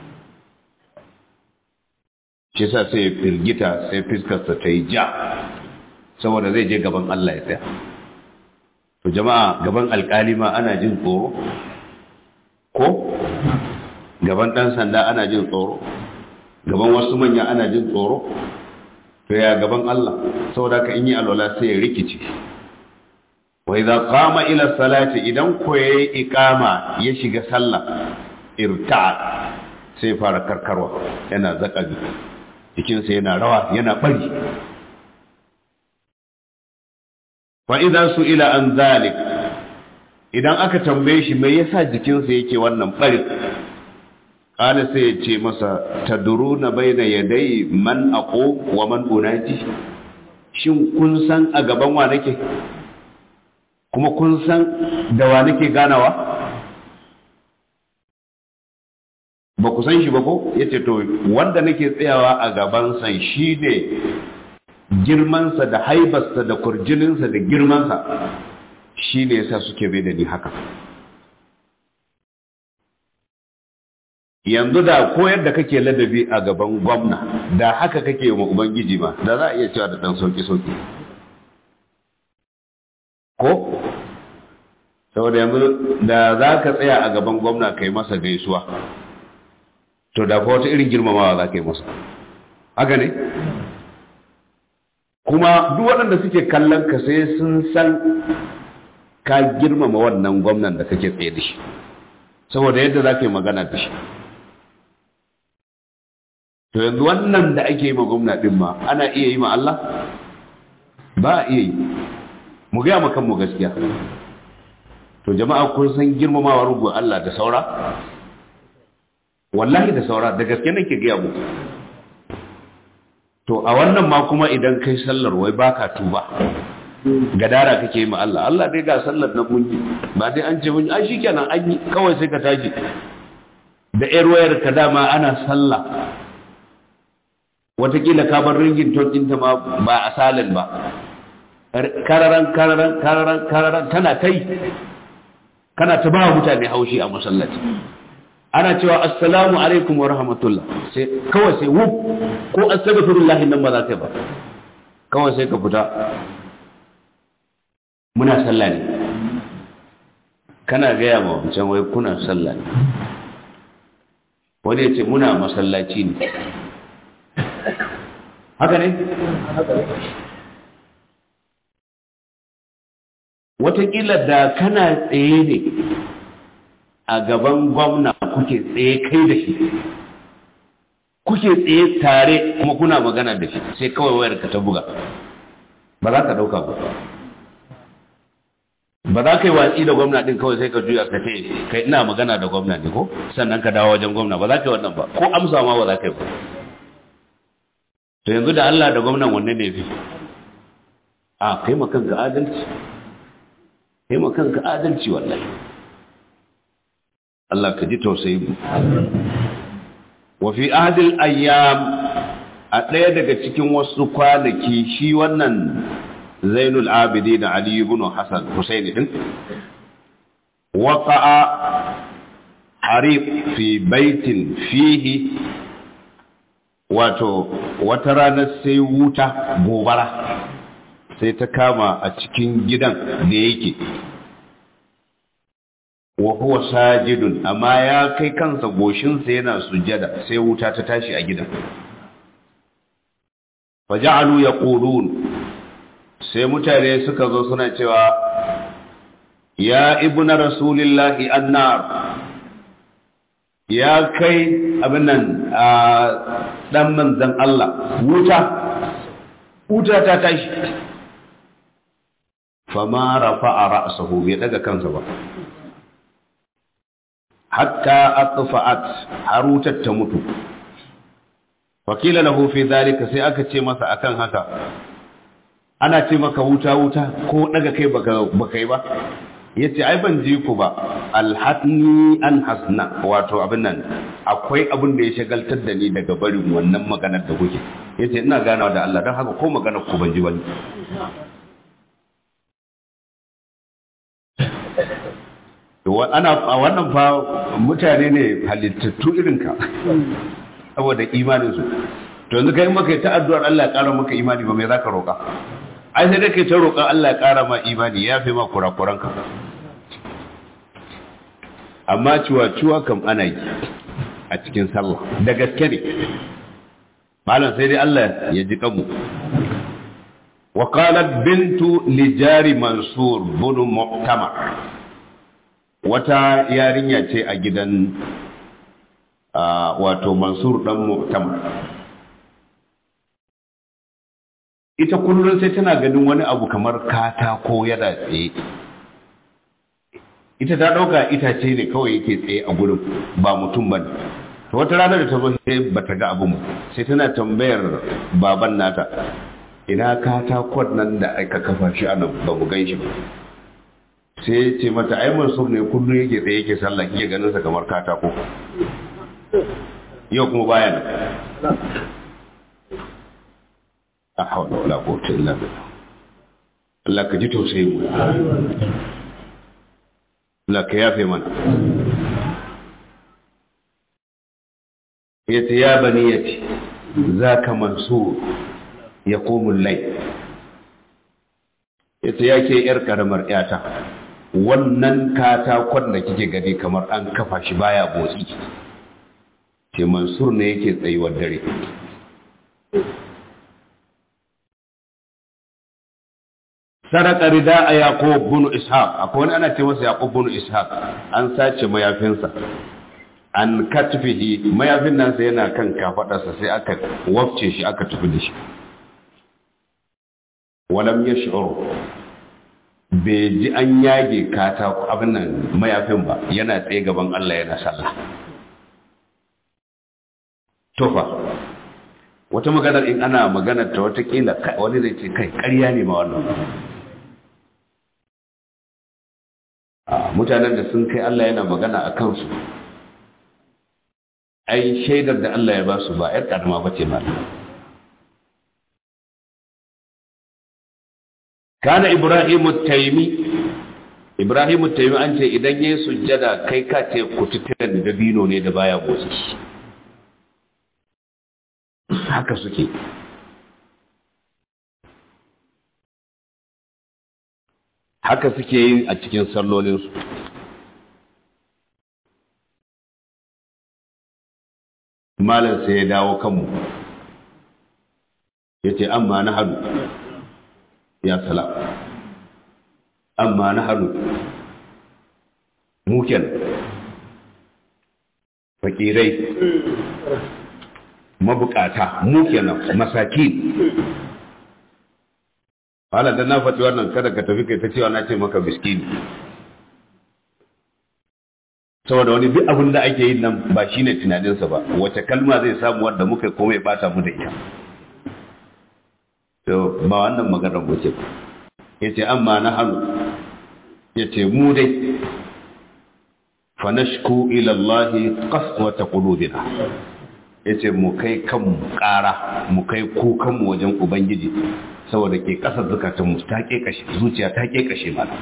shi sa sai firgita, sai fiskarsa ta yi ja saboda zai je gaban Allah ya tsaya. To jama'a, gaban alkali ma ana jin tsoro ko? Gaban ɗan sanda ana jin tsoro, gaban wasu manya ana jin tsoro, to ya gaban Allah? Saboda ka in yi alwala sai ya rikice. Wa idza qama ila salati, idan ko yayi iqama ya shiga sallah, irta'a, sai fara karkarwa, yana zakabi, jikinsa yana rawa, yana bari. Fa idza su'ila an zalik, idan aka tambaye shi me yasa jikinsa yake wannan bari, kala sai ya ce masa taduruna baina yadai man aqu wa man unaji, shin kun san a gaban wa nake kuma kun san da wa nake ganawa? Ba ku san shi ba ko? Yace to wanda nake tsayawa a gaban sa shine girmansa da haibarsa da kurjininsa da girmansa, shine yasa suke bai da ni haka. yanzu da koyar da kake ladabi a gaban gwamna da haka kake wa ubangiji ma da za a iya cewa da dan sauki ko saboda yanzu da za ka tsaya a gaban gwamna kai masa gaisuwa to da fa wata irin girmamawa za ka yi masa haka ne kuma duk waɗanda suke kallon ka sai sun san ka girmama wannan gwamnan da kake tsaye da shi saboda yadda za ka yi magana da shi to yanzu wannan da ake yi ma gwamna ɗin ma ana iya yi ma Allah ba a iya yi mu gaya ma kanmu gaskiya to jama'a kun san girmamawa rubu Allah da saura wallahi da saura da gaske nake gaya mu to a wannan ma kuma idan kai sallar wai baka tuba gadara kake yi ma Allah Allah dai ga sallar na mun ba dai an ce mun ai shikenan an yi kawai sai ka tashi da yar wayar ka dama ana sallah watakila ka bar ringin ton ɗinta ma ba a salin ba kararan tana kai kana ta ba mutane haushi a masallaci ana cewa assalamu alaikum wa rahmatullah sai kawai sai wuf ko astaghfirullah nan ba za ka ba kawai sai ka fita muna sallah ne kana gaya ma wancan wai kuna sallah ne wani ya ce muna masallaci ne haka ne watakila da kana tsaye ne a gaban gwamna kuke tsaye kai da shi kuke tsaye tare kuma kuna magana da shi sai kawai wayar ka ta buga ba za ka dauka ba za ka yi watsi da gwamna din kawai sai ka juya ka ce kai ina magana da gwamna ne ko sannan ka dawo wajen gwamna ba za ka yi wannan ba ko amsa ma ba za ka yi ba to yanzu da Allah da gwamnan wanne ne fi a kai makan ga adalci kai makan ga adalci wallahi Allah ka ji tausayi mu wa fi ahdil ayyam a ɗaya daga cikin wasu kwanaki shi wannan Zainul Abidin Ali ibn Hassan Husaini din waqa'a harib fi baitin fihi wato wata rana sai wuta gobara sai ta kama a cikin gidan da yake wa huwa sajidun amma ya kai kansa goshinsa yana sujjada sai wuta ta tashi a gidan faja'alu yaqulun sai mutane suka zo suna cewa ya ibnu rasulillahi annar ya kai abin nan dan manzan Allah wuta ta tashi fama rafa'a ra'sahu bai daga kansa ba hatta atfa'at harutat ta mutu wakila lahu fi dhalika sai aka ce masa akan haka ana ce maka wuta ko daga kai baka yi ba yace ai ban ji ku ba alhatni an hasna wato abin nan akwai abin da ya shagaltar da ni daga barin wannan maganar da kuke yace ina ganawa da Allah dan haka ko maganar ku ban ji wani to ana a wannan fa mutane ne halittattu irin ka saboda imanin su to yanzu kai maka ta addu'ar Allah ya ƙara maka imani ba me zaka roƙa ai sai dai kai ta roƙon Allah ya ƙara ma imani ya fi ma kurakuranka amma ciwa kam ana yi a cikin sallah da gaske ne malam sai dai Allah ya ji kanmu wa qalat bintu li jari mansur bin mu'tamar wata yarinya ce a gidan wato mansur dan mu'tamar ita kullum sai tana ganin wani abu kamar katako yana tsaye ita ta ɗauka itace ne kawai yake tsaye a gurin ba mutum ba ne to wata rana da ta zo sai ba ta ga abin sai tana tambayar baban nata ina katakon nan da aka kafa shi a nan ba mu gan shi ba sai ce mata ai mansur ne kullum yake tsaye yake sallah kike ganin sa kamar katako yau kuma baya nan a haula wala quwwata illa billah Allah ka ji tausayi mu Allah ka yafe mana yace ya baniyati zaka mansur yaqumul layl, yace yake yar karamar yata, wannan katakon da kike gani kamar an kafa shi baya motsi, ce mansur ne yake tsayuwar dare. Saraka rida a Yaqub bin Ishaq, akwai wani ana ce masa Yaqub bin Ishaq, an sace mayafinsa, an katfihi, mayafin nan sai yana kan kafadarsa sai aka wafce shi aka tafi da shi. Walam yash'ur, bai ji an yage katako abin nan mayafin ba, yana tsaye gaban Allah yana sallah. Tofa, wata maganar in ana maganar ta watakila wani zai ce kai ƙarya ne ma wannan. Mutanen da sun kai Allah yana magana a kansu, ai shaidar da Allah ya ba su ba ‘yar ƙarama ba ce mata. Kana Ibrahimu Taimi an ce idan ya yi sujjada kai ka ce kututturen dabino ne da baya motsi. Haka suke. Haka suke yi a cikin sallolinsu. Malam sai ya dawo kanmu, ya ce, amma na hannu, ya sala, amma na hannu, muken, fakirai, mabukata, muken, masakin. Hala da na faɗi wannan kada ka tafi kai ta cewa na ce maka miskini. Saboda wani duk abin da ake yi nan ba shi ne tunaninsa ba, wace kalma zai samu wanda muka komai bata mu da ita. To ba wannan maganar ba ce ba. Ya ce amma na hannu, ya ce mu dai, fa nashku ila Allah qaswata qulubina. Ya ce mu kai kanmu ƙara, mu kai kukanmu wajen Ubangiji, saboda ke ƙasar zukatanmu ta ƙeƙashe, zuciya ta ƙeƙashe mana.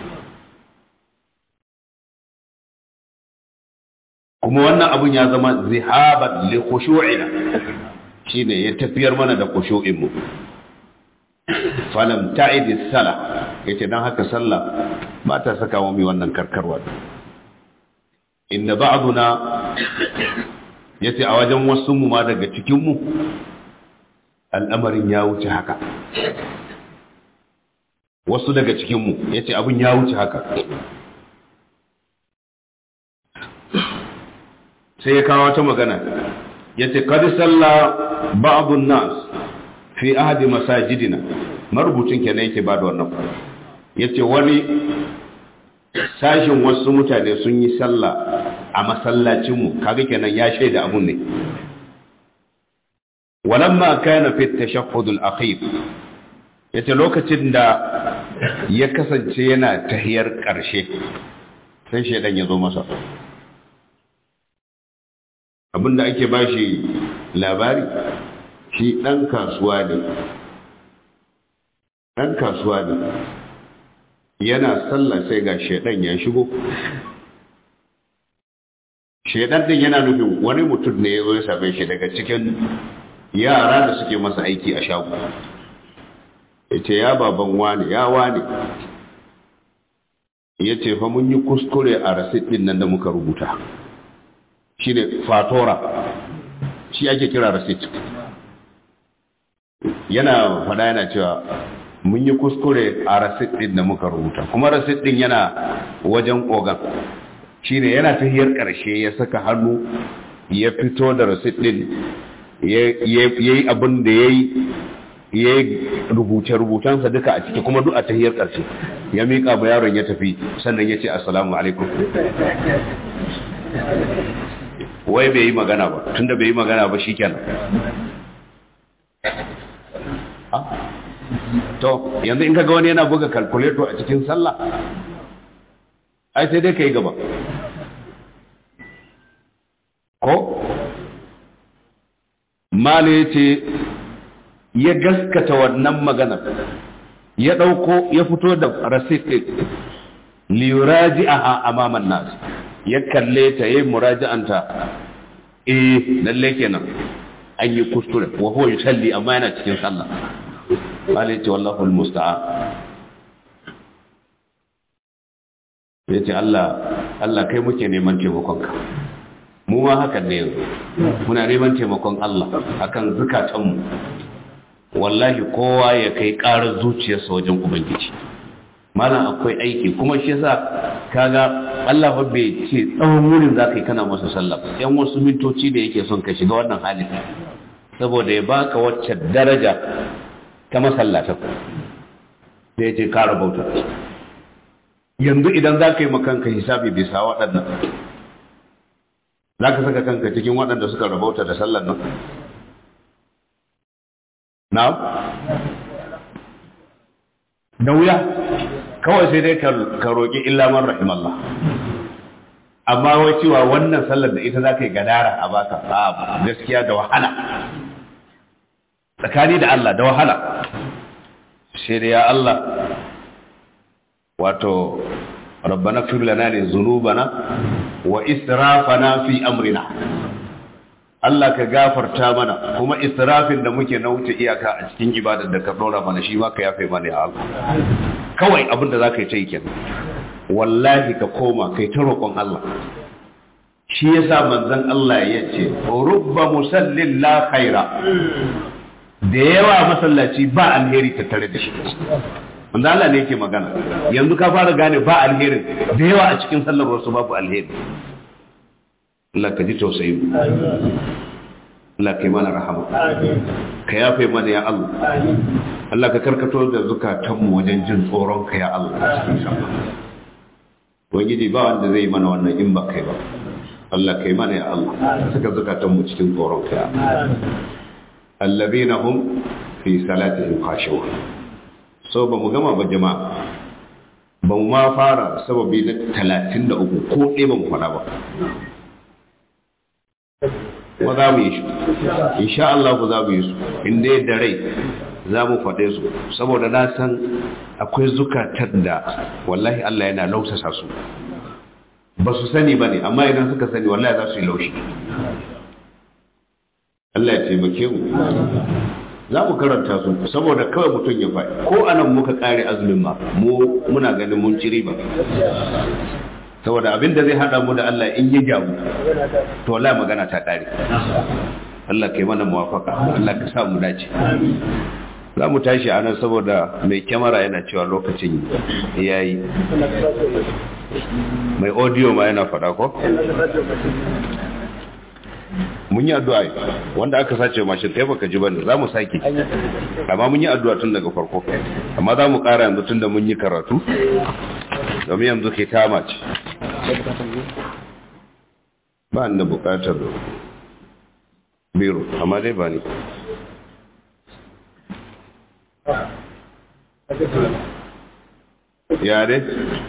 Kuma wannan abun ya zama zihabat li khushu'ina, shine ya tafiyar mana da khushu'inmu. Falam ta'id as-sala, yace dan haka sallah ba ta saka mu wannan karkarwa. Inna ba'duna yace a wajen wasu mu ma daga cikin mu al'amarin ya wuce haka. Wasu daga cikin mu yace abun ya wuce haka. Sai ya kawo wata magana, yace qad salla ba'dun nas fi ahadi masajidina, marubucin kenan yake ba da wannan fara. Yace wani sashin wasu mutane sun yi sallah a masallacinmu, kaga kenan ya shaida abun ne. Walamma kana fi tashahhud al-akhir, yace lokacin da ya kasance yana tahiyar karshe sai shedan ya zo masa. Abinda ake bashi labari, shi dan kasuwa ne, yana sallah sai ga shedan ya shigo. Shedan din yana nufin wani mutum ne ya zo ya same shi daga cikin yara da suke masa aiki a shago. Yace ya baban wani, ya wani, yace fa mun yi kuskure a rasit din nan da muka rubuta, shine fatora, shi ake kira rasit. Yana fada yana cewa mun yi kuskure a rasit din da muka rubuta, kuma rasit din yana wajen ogan, shine yana tahiyar karshe ya saka hannu ya fito da rasit din, yayi abin da yayi rubuce-rubucensa duka a ciki, kuma duk a tahiyar karshe ya miƙa ba yaron ya tafi, sannan ya ce assalamu alaikum. Wai bai yi magana ba, tunda bai yi magana ba shi kenan. To yanzu in kaga wani yana buga calculator a cikin sallah, ai sai dai ka yi gaba ko? Mala ya ce ya gaskata wannan magana, ya ɗauko ya fito da rasit liyuraji a amaman nasu, ya kalle ta yi muraji'anta lalle kenan an yi kuskure wa huwa yusalli amma yana cikin sallah Allah ya ce wallahu almusta'an ya ce Allah kai muke neman taimakonka mu ma hakan ne yanzu muna neman taimakon Allah akan zukatanmu wallahi kowa ya kai ƙarar zuciyarsa wajen ubangiji malam akwai aiki kuma shi yasa kaga Allah fa bai ce tsawon wurin za ka yi kana masa sallah yan wasu mintoci da yake son ka shiga wannan hali saboda ya baka wacce daraja ta masallata da ya ce ka rabauta yanzu idan za ka yi makanka hisabi bisa waɗannan za ka saka kanka cikin waɗanda suka rabauta da sallar nan na da wuya kawai sai dai ka roƙi illa man rahimallah amma wai cewa wannan sallar da ita za ka yi gadara a baka a gaskiya da wahala tsakani da Allah da wahala sai da ya Allah wato rabbana fir lana li dhunubana wa israfana fi amrina Allah ka gafarta mana kuma israfin da muke na wuce iyaka a cikin ibadar da ka dora mana shi ma ka yafe mana ya Allah kawai abinda zaka yi ta yi kenan wallahi ka koma kai ta roƙon Allah shi yasa manzon Allah ya ce rubba musallin la khaira da yawa masallaci ba alheri tattare da shi wanda Allah ne yake magana yanzu ka fara gane ba alherin da yawa a cikin sallar wasu babu alheri Allah ka ji tausayi Allah ka yi mana rahama ka yafe mana ya Allah Allah ka karkato da zukatanmu wajen jin tsoron ka ya Allah wangiji ba wanda zai mana wannan in ba kai ba Allah ka yi mana ya Allah saka zukatanmu cikin tsoron ka ya allazina hum fi salatihim khashu'un so ba mu gama ba jama'a ba mu ma fara sababi na 33 ko ɗaya ba mu faɗa ba ba za mu yi shi insha Allah ku za mu yi su inda da rai za mu faɗe su saboda na san akwai zukatar da wallahi Allah yana lausasa su ba su sani ba ne amma idan suka sani wallahi za su yi laushi Allah ya taimake mu za mu karanta su saboda kawai mutum ya faɗi ko anan muka ƙare azumin ma muna ganin mun ci riba saboda abin da zai hada mu da Allah in ya gyamu to wallahi magana ta ƙare Allah kai mana muwafaka Allah ka sa mu dace za mu tashi anan saboda mai kyamara yana cewa lokacin yayi mai audio ma yana faɗa ko mun yi addu'a wanda aka sace mashin kai baka ji bane za mu sake amma mun yi addu'a tun daga farko amma za mu ƙara yanzu tun da mun yi karatu domin yanzu ke tama ce ba ni da buƙatar biro amma dai ba ni ya dai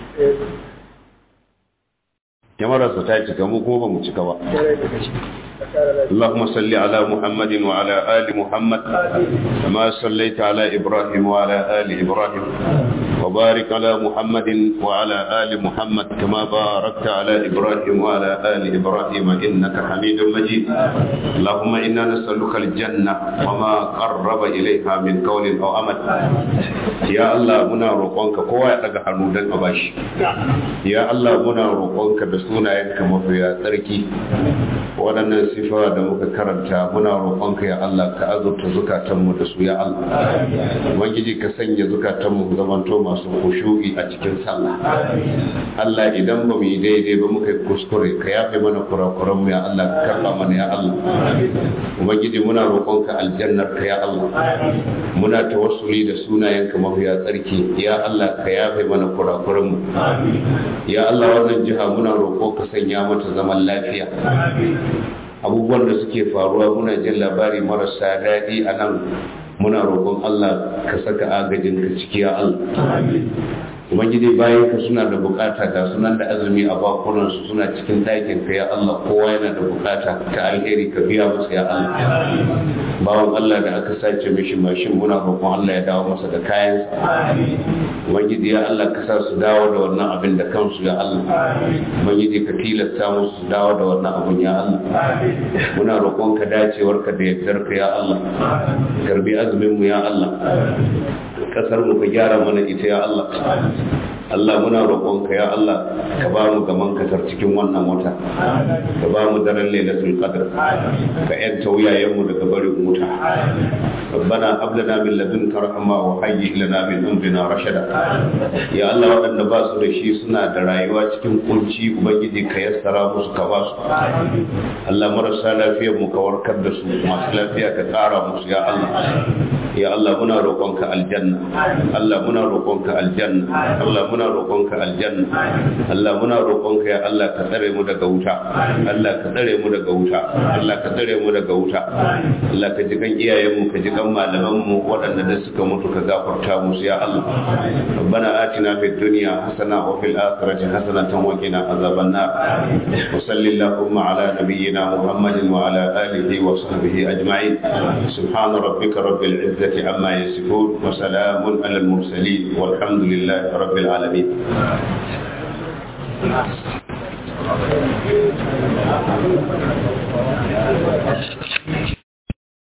kyamararsa ta cika mu kuma ba mu cika ba اللهم صل على محمد وعلى آل محمد كما صليت على إبراهيم وعلى آل إبراهيم وبارك على محمد وعلى آل محمد كما باركت على إبراهيم وعلى آل إبراهيم إنك حميد مجيد اللهم إنا نسألك الجنة وما قرب إليها من قول أو عمل يا الله منا روقونك قوة يتقى حنودا أباش يا الله منا روقونك بسونا ينكم وفيا تركي ودنا sifa da muka karanta muna roƙonka ya Allah ka azurta zukatanmu da su ya Allah ubangiji ka sanya zukatanmu zamanto masu khushu'i a cikin sallah Allah idan ba mu yi daidai ba muka kuskure ka yafe mana kurakuran mu ya Allah ka karba mana ya Allah ubangiji muna roƙonka aljannar ka ya Allah muna tawassuli da sunayenka mafiya tsarki ya Allah ka yafe mana kurakuran mu ya Allah wannan jiha muna roƙo ka sanya mata zaman lafiya abubuwan da suke faruwa muna jin labari marasa daɗi a nan muna roƙon Allah ka saka agajin ka ciki ya Allah ubangiji bayan ka suna da bukata ga sunan da azumi a bakunan su suna cikin ɗakin ka ya Allah kowa yana da bukata ta alheri ka biya masa ya Allah bawon Allah da aka sace mishi mashin muna roƙon Allah ya dawo masa da kayansa ubangiji ya Allah ka sa su dawo da wannan abin da kansu ya Allah ubangiji ka tilasta musu su dawo da wannan abin ya Allah muna roƙon ka dacewar ka da yardar ka ya Allah karbi azumin mu ya Allah kasar mu ka gyara mana ita ya Allah Allah muna roƙonka ya Allah ka ba mu gaman kasar cikin wannan wata ka ba mu daren lailatul qadr ka yanta wuyayen mu daga barin wuta rabbana hab lana min ladunka rahma wa hayyi lana min amrina rashada ya Allah waɗanda ba su da shi suna da rayuwa cikin kunci ubangiji ka yassara musu ka ba su Allah marasa lafiyar mu ka warkar da su masu lafiya ka ƙara musu ya Allah ya Allah muna roƙonka aljanna Allah muna roƙonka aljanna Allah muna roƙonka aljanna Allah muna roƙonka ya Allah ka tsare mu daga wuta Allah ka tsare mu daga wuta Allah ka tsare mu daga wuta Allah ka ji kan iyayen mu ka ji kan malaman mu waɗanda da suka mutu ka gafarta musu ya Allah Rabbana atina fid dunya hasana wa fil akhirati hasanatan wa qina azaban nar wa sallallahu ala nabiyyina Muhammadin wa ala alihi wa sahbihi ajma'in subhana rabbika rabbil izzati amma yasifun wa salamun ala al mursalin walhamdulillahi rabbil alamin Thank you.